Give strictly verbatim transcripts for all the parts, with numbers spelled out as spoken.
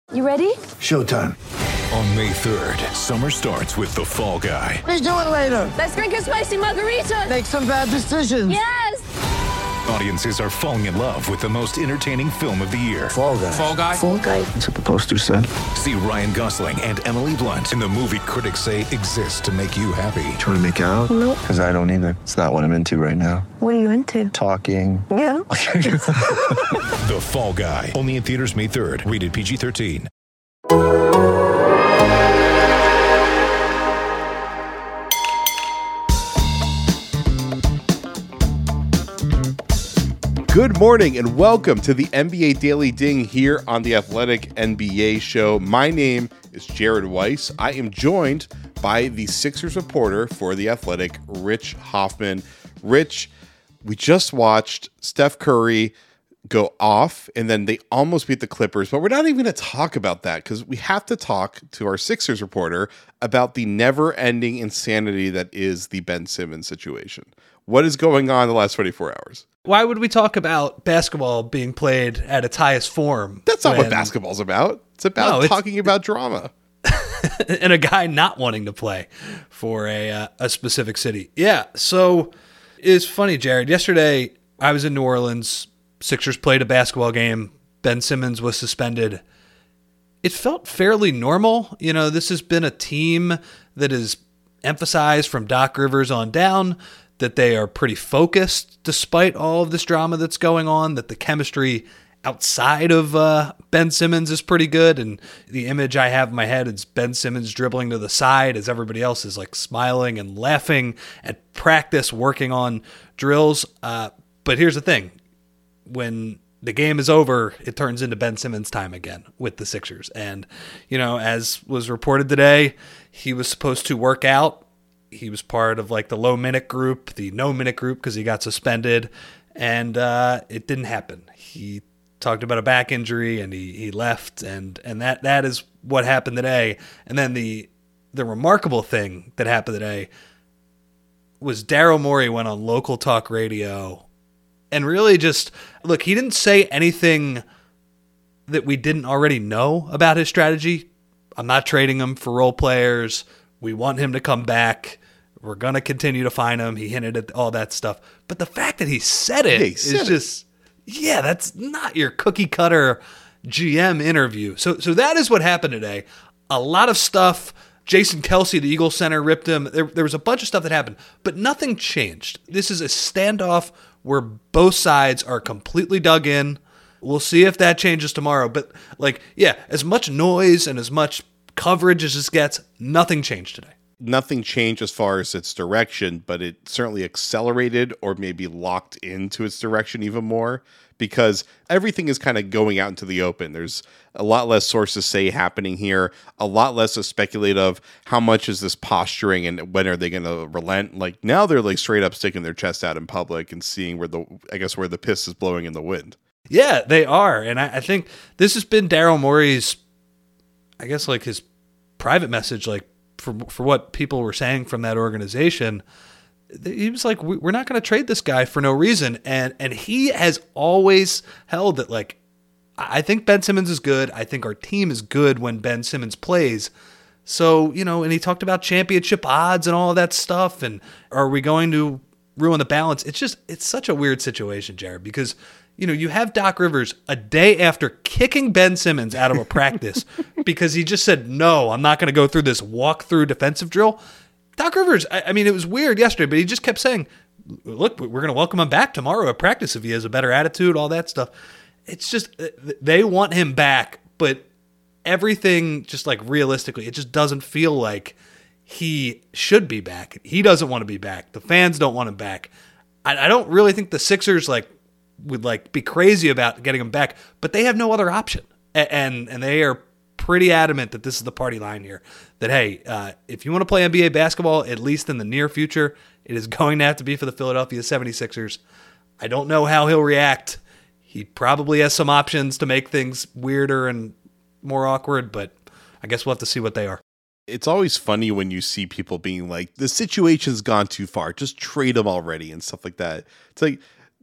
You ready? Showtime. On May third, summer starts with The Fall Guy. Let's do it later. Let's drink a spicy margarita. Make some bad decisions. Yes! Audiences are falling in love with the most entertaining film of the year. Fall Guy. Fall Guy? Fall guy. That's what the poster said. See Ryan Gosling and Emily Blunt in the movie critics say exists to make you happy. Trying to make it out? Nope. Because I don't either. It's not what I'm into right now. What are you into? Talking. Yeah. The Fall Guy. Only in theaters May third. Rated P G thirteen. Good morning and welcome to the N B A Daily Ding here on the Athletic N B A Show. My name is Jared Weiss. I am joined by the Sixers reporter for the Athletic, Rich Hoffman. Rich, we just watched Steph Curry go off and then they almost beat the Clippers, but we're not even going to talk about that because we have to talk to our Sixers reporter about the never-ending insanity that is the Ben Simmons situation. What is going on in the last twenty-four hours? Why would we talk about basketball being played at its highest form? That's not when, what basketball's about. It's about No, it's- talking about drama. and a guy not wanting to play for a uh, a specific city. Yeah, so it's funny, Jared. Yesterday, I was in New Orleans. Sixers played a basketball game. Ben Simmons was suspended. It felt fairly normal. You know, this has been a team that is emphasized from Doc Rivers on down that they are pretty focused despite all of this drama that's going on, that the chemistry outside of uh, Ben Simmons is pretty good. And the image I have in my head is Ben Simmons dribbling to the side as everybody else is like smiling and laughing at practice, working on drills. Uh, but here's the thing. When the game is over, it turns into Ben Simmons time again with the Sixers. And, you know, as was reported today, he was supposed to work out. He was part of like the low minute group, the no minute group, because he got suspended, and uh, it didn't happen. He talked about a back injury and he, he left, and and that that is what happened today. And then the the remarkable thing that happened today was Daryl Morey went on local talk radio and really just, look, he didn't say anything that we didn't already know about his strategy. I'm not trading him for role players. We want him to come back. We're going to continue to find him. He hinted at all that stuff. But the fact that he said it Yeah, he said is it. just, yeah, that's not your cookie cutter G M interview. So so that is what happened today. A lot of stuff. Jason Kelsey, the Eagles center, ripped him. There, there was a bunch of stuff that happened, but nothing changed. This is a standoff where both sides are completely dug in. We'll see if that changes tomorrow. But, like, yeah, as much noise and as much coverage as this gets, nothing changed today. Nothing changed as far as its direction, but it certainly accelerated or maybe locked into its direction even more because everything is kind of going out into the open. There's a lot less sources say happening here, a lot less of speculative. How much is this posturing and when are they going to relent? Like now they're like straight up sticking their chest out in public and seeing where the, I guess, where the piss is blowing in the wind. Yeah, they are. And I, I think this has been Daryl Morey's, I guess, like his private message, like for for what people were saying from that organization. He was like, we're not going to trade this guy for no reason. And and he has always held that, like, I think Ben Simmons is good. I think our team is good when Ben Simmons plays. So, you know, and he talked about championship odds and all of that stuff. And are we going to ruin the balance? It's just, it's such a weird situation, Jared, because, you know, you have Doc Rivers a day after kicking Ben Simmons out of a practice because he just said, no, I'm not going to go through this walk-through defensive drill. Doc Rivers, I, I mean, it was weird yesterday, but he just kept saying, look, we're going to welcome him back tomorrow at practice if he has a better attitude, all that stuff. It's just, they want him back, but everything just like realistically, it just doesn't feel like he should be back. He doesn't want to be back. The fans don't want him back. I, I don't really think the Sixers like would like be crazy about getting him back, but they have no other option. And, and, and they are pretty adamant that this is the party line here, that, hey, uh, if you want to play N B A basketball, at least in the near future, it is going to have to be for the Philadelphia seventy-sixers. I don't know how he'll react. He probably has some options to make things weirder and more awkward, but I guess we'll have to see what they are. It's always funny when you see people being like, the situation's gone too far, just trade him already and stuff like that. It's like,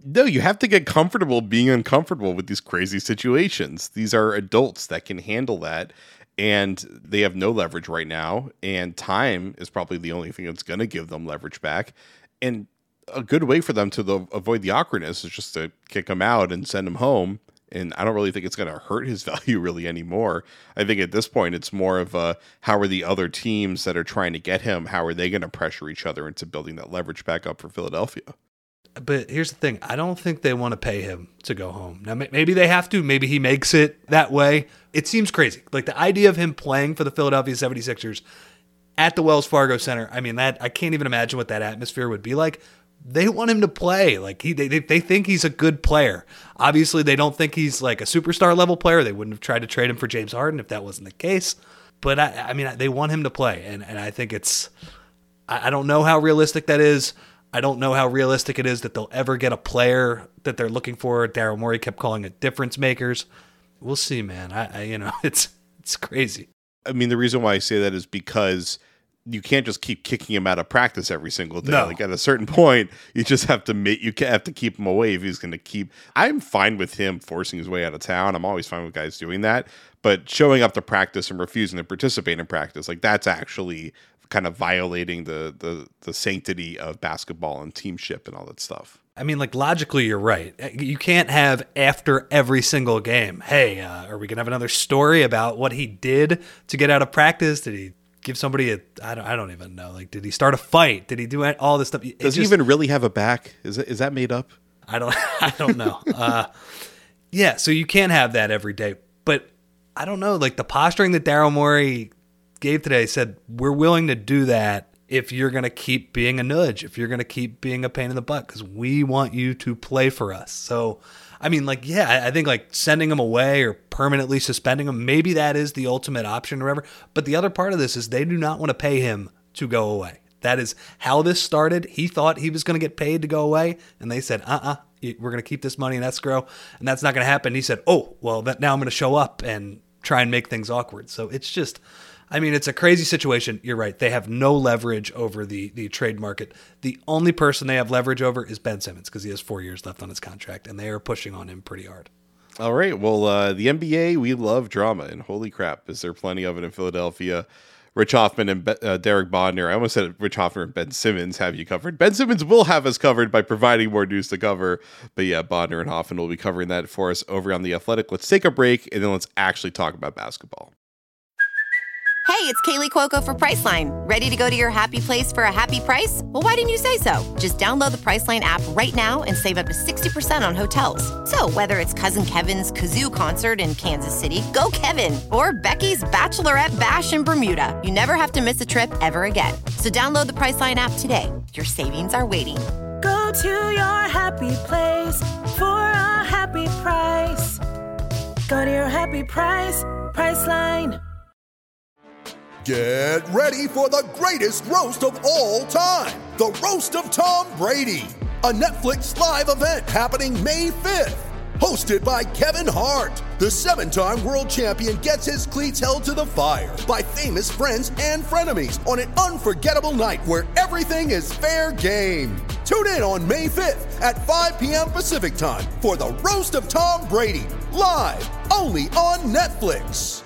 No, you have to get comfortable being uncomfortable with these crazy situations. These are adults that can handle that, and they have no leverage right now, and time is probably the only thing that's going to give them leverage back. And a good way for them to the, avoid the awkwardness is just to kick him out and send him home. And I don't really think it's going to hurt his value really anymore. I think at this point, it's more of a, how are the other teams that are trying to get him, how are they going to pressure each other into building that leverage back up for Philadelphia? But here's the thing. I don't think they want to pay him to go home. Now, maybe they have to. Maybe he makes it that way. It seems crazy. Like the idea of him playing for the Philadelphia seventy-sixers at the Wells Fargo Center. I mean, that I can't even imagine what that atmosphere would be like. They want him to play. Like he, they, they think he's a good player. Obviously, they don't think he's like a superstar level player. They wouldn't have tried to trade him for James Harden if that wasn't the case. But I, I mean, they want him to play. And, and I think it's, I, I don't know how realistic that is. I don't know how realistic it is that they'll ever get a player that they're looking for. Daryl Morey kept calling it difference makers. We'll see, man. I, I you know, it's it's crazy. I mean, the reason why I say that is because you can't just keep kicking him out of practice every single day. No. Like at a certain point, you just have to make, you have to keep him away if he's going to keep. I'm fine with him forcing his way out of town. I'm always fine with guys doing that. But showing up to practice and refusing to participate in practice, like that's actually kind of violating the the the sanctity of basketball and teamship and all that stuff. I mean, like logically, you're right. You can't have after every single game, hey, uh, are we gonna have another story about what he did to get out of practice? Did he give somebody a? I don't. I don't even know. Like, did he start a fight? Did he do all this stuff? It Does just, he even really have a back? Is it, is that made up? I don't. I don't know. uh, yeah. So you can't have that every day. But I don't know. Like the posturing that Daryl Morey gave today said, we're willing to do that if you're going to keep being a nudge, if you're going to keep being a pain in the butt, because we want you to play for us. So, I mean, like, yeah, I think like sending him away or permanently suspending him, maybe that is the ultimate option or whatever. But the other part of this is they do not want to pay him to go away. That is how this started. He thought he was going to get paid to go away, and they said, uh-uh, we're going to keep this money in escrow, and that's not going to happen. He said, oh, well, that, now I'm going to show up and try and make things awkward. So it's just... I mean, it's a crazy situation. You're right. They have no leverage over the, the trade market. The only person they have leverage over is Ben Simmons because he has four years left on his contract, and they are pushing on him pretty hard. All right. Well, uh, the N B A, we love drama, and holy crap, is there plenty of it in Philadelphia. Rich Hoffman and Be- uh, Derek Bodner. I almost said Rich Hoffman and Ben Simmons have you covered. Ben Simmons will have us covered by providing more news to cover. But yeah, Bodner and Hoffman will be covering that for us over on The Athletic. Let's take a break, and then let's actually talk about basketball. Hey, it's Kaylee Cuoco for Priceline. Ready to go to your happy place for a happy price? Well, why didn't you say so? Just download the Priceline app right now and save up to sixty percent on hotels. So whether it's Cousin Kevin's Kazoo Concert in Kansas City, go Kevin, or Becky's Bachelorette Bash in Bermuda, you never have to miss a trip ever again. So download the Priceline app today. Your savings are waiting. Go to your happy place for a happy price. Go to your happy price, Priceline. Get ready for the greatest roast of all time, the Roast of Tom Brady, a Netflix live event happening May fifth. Hosted by Kevin Hart, the seven-time world champion gets his cleats held to the fire by famous friends and frenemies on an unforgettable night where everything is fair game. Tune in on May fifth at five p.m. Pacific time for the Roast of Tom Brady, live only on Netflix.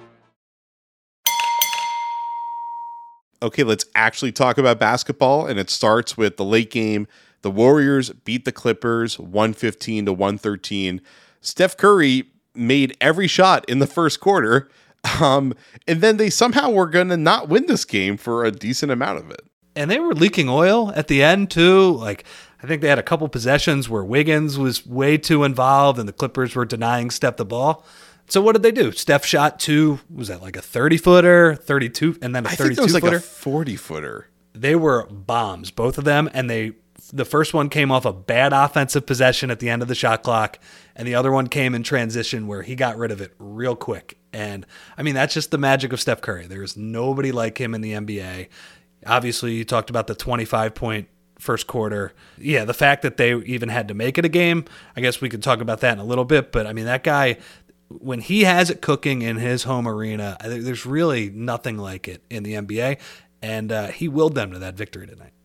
Okay, let's actually talk about basketball, and it starts with the late game. The Warriors beat the Clippers one fifteen to one thirteen. Steph Curry made every shot in the first quarter, um, and then they somehow were going to not win this game for a decent amount of it. And they were leaking oil at the end, too. Like, I think they had a couple possessions where Wiggins was way too involved, and the Clippers were denying Steph the ball. So what did they do? Steph shot two, was that like a thirty-footer, thirty-two, and then a thirty-two-footer? I think it was like a forty-footer. They were bombs, both of them, and they the first one came off a bad offensive possession at the end of the shot clock, and the other one came in transition where he got rid of it real quick. And, I mean, that's just the magic of Steph Curry. There's nobody like him in the N B A. Obviously, you talked about the twenty-five point first quarter. Yeah, the fact that they even had to make it a game, I guess we could talk about that in a little bit, but, I mean, that guy... when he has it cooking in his home arena, there's really nothing like it in the N B A, and uh, he willed them to that victory tonight.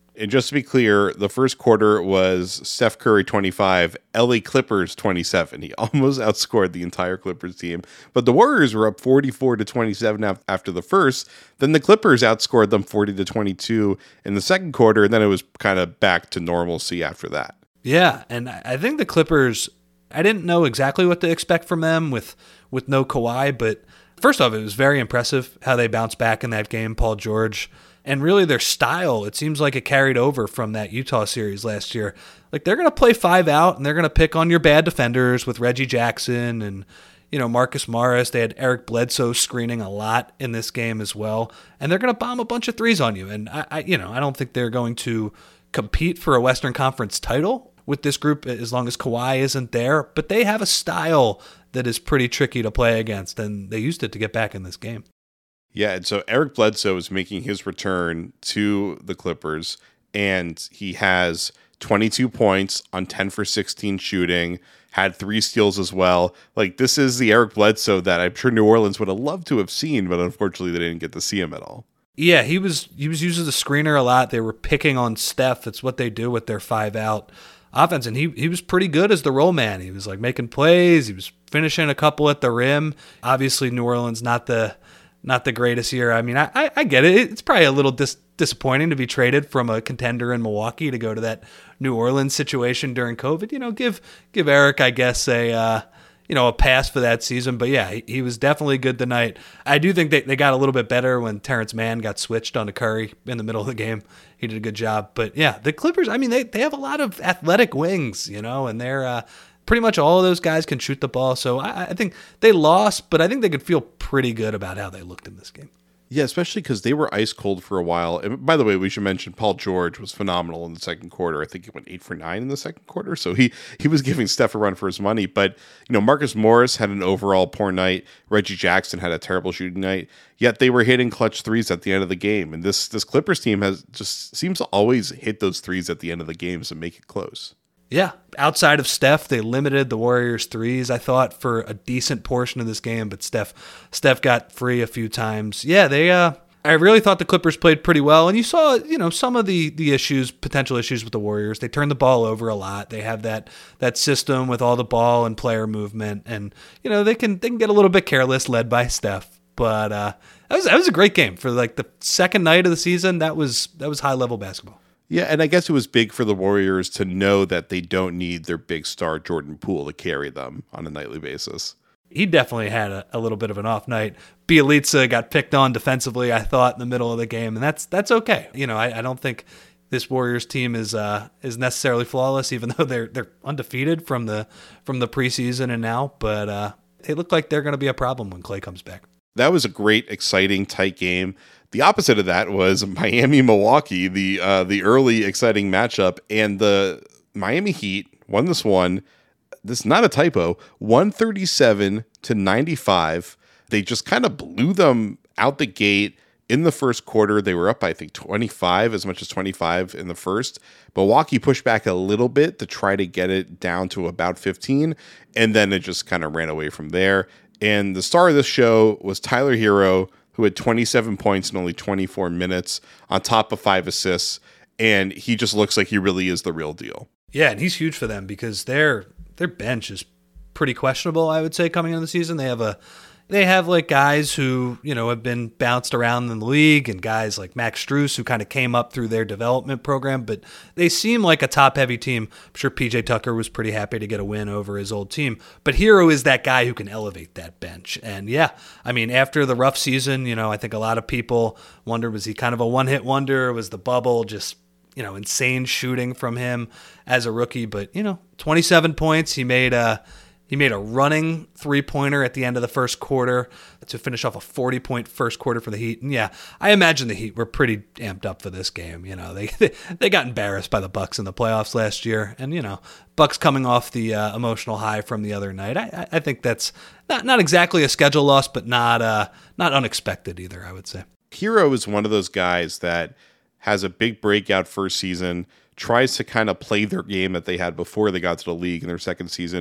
And just to be clear, the first quarter was Steph Curry twenty-five, L A Clippers twenty-seven. He almost outscored the entire Clippers team. But the Warriors were up forty-four to twenty-seven after the first. Then the Clippers outscored them forty to twenty-two in the second quarter. And then it was kind of back to normalcy after that. Yeah, and I think the Clippers, I didn't know exactly what to expect from them with, with no Kawhi. But first off, it was very impressive how they bounced back in that game, Paul George. And really their style, it seems like it carried over from that Utah series last year. Like they're going to play five out and they're going to pick on your bad defenders with Reggie Jackson and, you know, Marcus Morris. They had Eric Bledsoe screening a lot in this game as well. And they're going to bomb a bunch of threes on you. And I, I, you know, I don't think they're going to compete for a Western Conference title with this group as long as Kawhi isn't there. But they have a style that is pretty tricky to play against. And they used it to get back in this game. Yeah, and so Eric Bledsoe is making his return to the Clippers, and he has twenty-two points on ten for sixteen shooting, had three steals as well. Like, this is the Eric Bledsoe that I'm sure New Orleans would have loved to have seen, but unfortunately they didn't get to see him at all. Yeah, he was he was used as a screener a lot. They were picking on Steph. It's what they do with their five-out offense, and he he was pretty good as the roll man. He was, like, making plays. He was finishing a couple at the rim. Obviously, New Orleans, not the... Not the greatest year. I mean, I, I, I get it. It's probably a little dis- disappointing to be traded from a contender in Milwaukee to go to that New Orleans situation during COVID. You know, give give Eric, I guess, a uh, you know a pass for that season. But yeah, he, he was definitely good tonight. I do think they, they got a little bit better when Terrence Mann got switched onto Curry in the middle of the game. He did a good job. But yeah, the Clippers, I mean, they, they have a lot of athletic wings, you know, and they're uh, pretty much all of those guys can shoot the ball. So I, I think they lost, but I think they could feel pretty good about how they looked in this game. Yeah, especially because they were ice cold for a while. And by the way, we should mention Paul George was phenomenal in the second quarter. I think he went eight for nine in the second quarter. So he he was giving Steph a run for his money. But, you know, Marcus Morris had an overall poor night. Reggie Jackson had a terrible shooting night. Yet they were hitting clutch threes at the end of the game. And this this Clippers team has just seems to always hit those threes at the end of the games and make it close. Yeah, outside of Steph, they limited the Warriors' threes, I thought, for a decent portion of this game, but Steph Steph got free a few times. Yeah, they uh I really thought the Clippers played pretty well, and you saw, you know, some of the the issues, potential issues with the Warriors. They turned the ball over a lot. They have that that system with all the ball and player movement, and you know, they can they can get a little bit careless led by Steph. But uh that was that was a great game for like the second night of the season. That was that was high-level basketball. Yeah, and I guess it was big for the Warriors to know that they don't need their big star Jordan Poole to carry them on a nightly basis. He definitely had a, a little bit of an off night. Bjelica got picked on defensively, I thought, in the middle of the game, and that's that's okay. You know, I, I don't think this Warriors team is uh, is necessarily flawless, even though they're they're undefeated from the from the preseason and now. But uh, they look like they're going to be a problem when Klay comes back. That was a great, exciting, tight game. The opposite of that was Miami-Milwaukee, the uh, the early exciting matchup, and the Miami Heat won this one. This is not a typo. one thirty-seven to ninety-five. They just kind of blew them out the gate in the first quarter. They were up, I think, twenty-five, as much as twenty-five in the first. Milwaukee pushed back a little bit to try to get it down to about fifteen, and then it just kind of ran away from there. And the star of this show was Tyler Hero, who had twenty-seven points in only twenty-four minutes on top of five assists. And he just looks like he really is the real deal. Yeah, and he's huge for them because their their bench is pretty questionable, I would say, coming into the season. They have a they have like guys who, you know, have been bounced around in the league and guys like Max Strus who kind of came up through their development program, but they seem like a top-heavy team. I'm sure P J Tucker was pretty happy to get a win over his old team, but Hero is that guy who can elevate that bench. And yeah, I mean, after the rough season, you know, I think a lot of people wonder, was he kind of a one-hit wonder? Was the bubble just, you know, insane shooting from him as a rookie? But, you know, twenty-seven points. He made a he made a running three-pointer at the end of the first quarter to finish off a forty-point first quarter for the Heat. And yeah, I imagine the Heat were pretty amped up for this game. You know, they they got embarrassed by the Bucks in the playoffs last year, and you know, Bucks coming off the uh, emotional high from the other night. I, I think that's not not exactly a schedule loss, but not uh not unexpected either, I would say. Hero is one of those guys that has a big breakout first season, tries to kind of play their game that they had before they got to the league in their second season,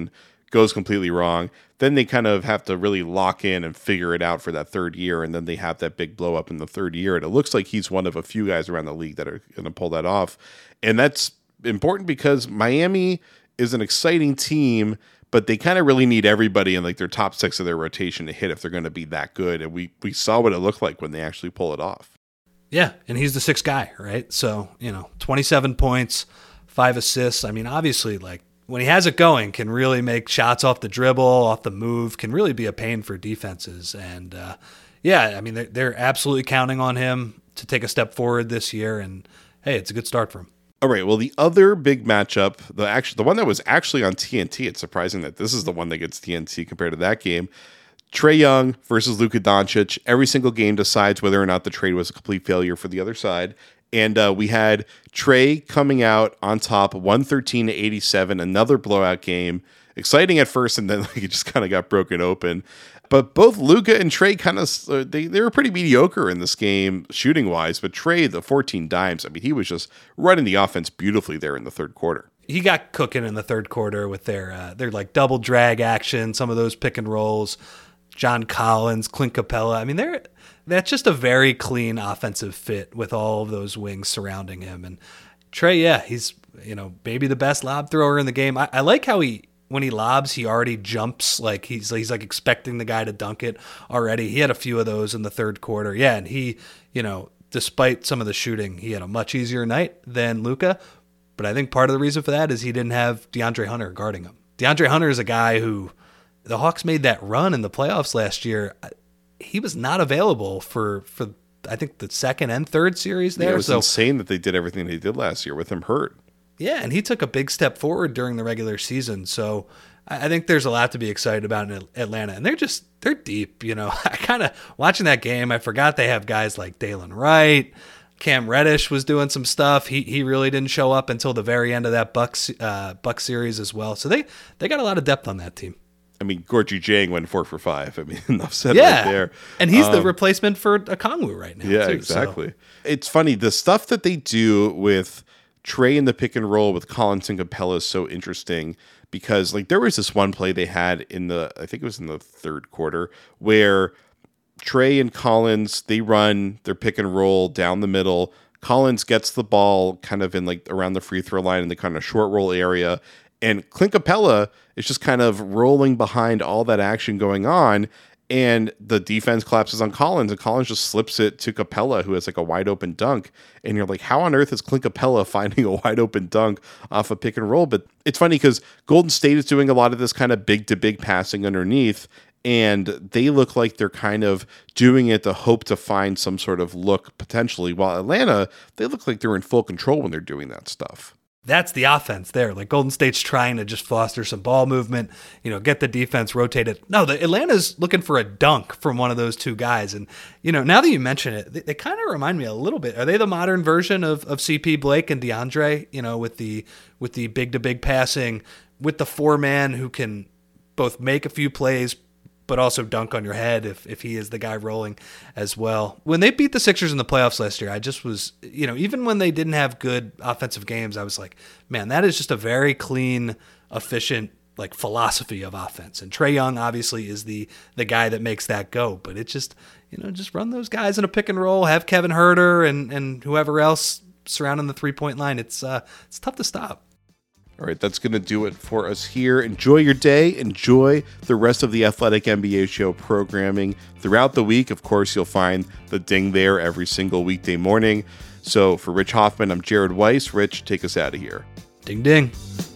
goes completely wrong. Then they kind of have to really lock in and figure it out for that third year, and then they have that big blow up in the third year. And it looks like he's one of a few guys around the league that are going to pull that off. And that's important because Miami is an exciting team, but they kind of really need everybody in like their top six of their rotation to hit if they're going to be that good. And we we saw what it looked like when they actually pull it off. Yeah, and he's the sixth guy, right? So, you know, twenty-seven points, five assists. I mean, obviously, like, when he has it going, can really make shots off the dribble, off the move, can really be a pain for defenses. And, uh, yeah, I mean, they're, they're absolutely counting on him to take a step forward this year. And, hey, it's a good start for him. All right, well, the other big matchup, the actually the one that was actually on T N T, it's surprising that this is the one that gets T N T compared to that game, Trae Young versus Luka Doncic. Every single game decides whether or not the trade was a complete failure for the other side. And uh, we had Trae coming out on top, one thirteen to eighty-seven, another blowout game. Exciting at first, and then like, it just kind of got broken open. But both Luka and Trae kind of, uh, they, they were pretty mediocre in this game, shooting-wise. But Trae, the fourteen dimes, I mean, he was just running the offense beautifully there in the third quarter. He got cooking in the third quarter with their, uh, their like, double drag action, some of those pick and rolls. John Collins, Clint Capella. I mean, they're that's just a very clean offensive fit with all of those wings surrounding him. And Trae, yeah, he's, you know, maybe the best lob thrower in the game. I, I like how he, when he lobs, he already jumps. Like he's, he's like expecting the guy to dunk it already. He had a few of those in the third quarter. Yeah. And he, you know, despite some of the shooting, he had a much easier night than Luka. But I think part of the reason for that is he didn't have DeAndre Hunter guarding him. DeAndre Hunter is a guy who, the Hawks made that run in the playoffs last year. He was not available for, for I think, the second and third series there. Yeah, it was so, insane that they did everything they did last year with him hurt. Yeah, and he took a big step forward during the regular season. So I think there's a lot to be excited about in Atlanta. And they're just, they're deep. You know, I kind of, watching that game, I forgot they have guys like Dalen Wright. Cam Reddish was doing some stuff. He he really didn't show up until the very end of that Bucks uh, Bucks series as well. So they, they got a lot of depth on that team. I mean, Gorgie Jang went four for five. I mean, enough said yeah. right there. And he's um, the replacement for Okongwu right now. Yeah, too, exactly. So. It's funny. The stuff that they do with Trae in the pick and roll with Collins and Capella is so interesting because, like, there was this one play they had in the, I think it was in the third quarter, where Trae and Collins, they run their pick and roll down the middle. Collins gets the ball kind of in, like, around the free throw line in the kind of short roll area. And Clint Capella is just kind of rolling behind all that action going on. And the defense collapses on Collins, and Collins just slips it to Capella, who has like a wide open dunk. And you're like, how on earth is Clint Capella finding a wide open dunk off a pick and roll? But it's funny because Golden State is doing a lot of this kind of big to big passing underneath. And they look like they're kind of doing it to hope to find some sort of look potentially. While Atlanta, they look like they're in full control when they're doing that stuff. That's the offense there. Like Golden State's trying to just foster some ball movement, you know, get the defense rotated. No, the Atlanta's looking for a dunk from one of those two guys. And, you know, now that you mention it, they, they kind of remind me a little bit. Are they the modern version of, of C P Blake and DeAndre, you know, with the, with the big to big passing, with the four man who can both make a few plays, but also dunk on your head if, if he is the guy rolling as well. When they beat the Sixers in the playoffs last year, I just was, you know, even when they didn't have good offensive games, I was like, man, that is just a very clean, efficient, like philosophy of offense. And Trae Young obviously is the the guy that makes that go, but it just, you know, just run those guys in a pick and roll, have Kevin Huerter and, and whoever else surrounding the three-point line. It's uh, it's tough to stop. All right, that's going to do it for us here. Enjoy your day. Enjoy the rest of the Athletic N B A Show programming throughout the week. Of course, you'll find the ding there every single weekday morning. So for Rich Hoffman, I'm Jared Weiss. Rich, take us out of here. Ding, ding.